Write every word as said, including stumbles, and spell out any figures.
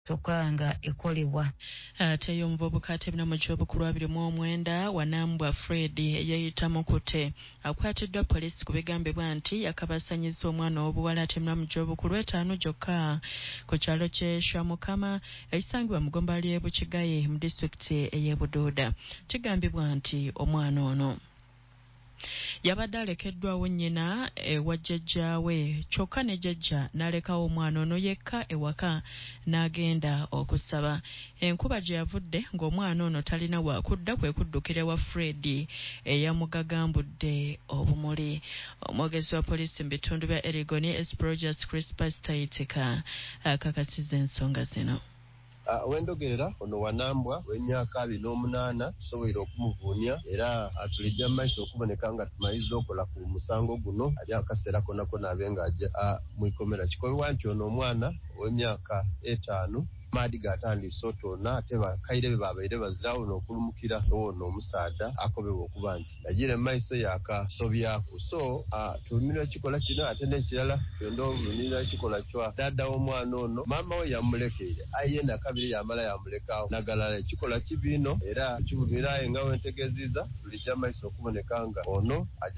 okanga ekolebwa. Ate y'omuvubuka atebina mu ky'obukulu abiri mu omwenda Wanambwa Fred eyayita Mukute akwatiddwa poliisi ku bigambibwa nti yakabasanyiza omwana w'obuwala atebina mu ky'obukulu etaano gyokka ku kyalo ky'e Shamukama ekisangibwa mu ggombolola ly'e Bukigaye mu disitulikiti ey'e Buduuda. Kigambibwa nti omwana ono yabadde alekeddwawo nnyina ewa jjajjaawe kyokka ne jjajja n'alekawo omwana ono yekka ewaka n'agenda okusaba. Enkuba gye yavudde ng'omwana ono talina waakudda kwe kuddukira ewa Fred eyamugagambudde obumuli. Omwogezi wa poliisi mu bitundu bya Erigoni Esprodius Crispus Taitika akakasizza ensonga zino. Uh, wendogerera ono Wanambwa w'emyaka abiri n'omunaana tusoboire okumuvuunya era atulidde mu maaso okuboneka nga tumaliriza okola ku musango guno ali akaseera konna konna abe nga ajja uh, mu ikomera. Kikobebwa nti ono omwana ow'emyaka etaano maadi gatandise otoona ate bakaire be babaire bazirawo n'okulumukira ono omusaada akobebwa okuba nti nagira mu maaso yakasobyako. So uh, tulimirwa ekikola kino ate n'ekirala twenda obuvumirira ekikola kya dada w'omwana ono maama we yamulekeire aye nakabiri yamala yamulekaawo nagalala ekikola kibi ino era kivumira nga wentegeziza tulijja maaso okuboneka nga ono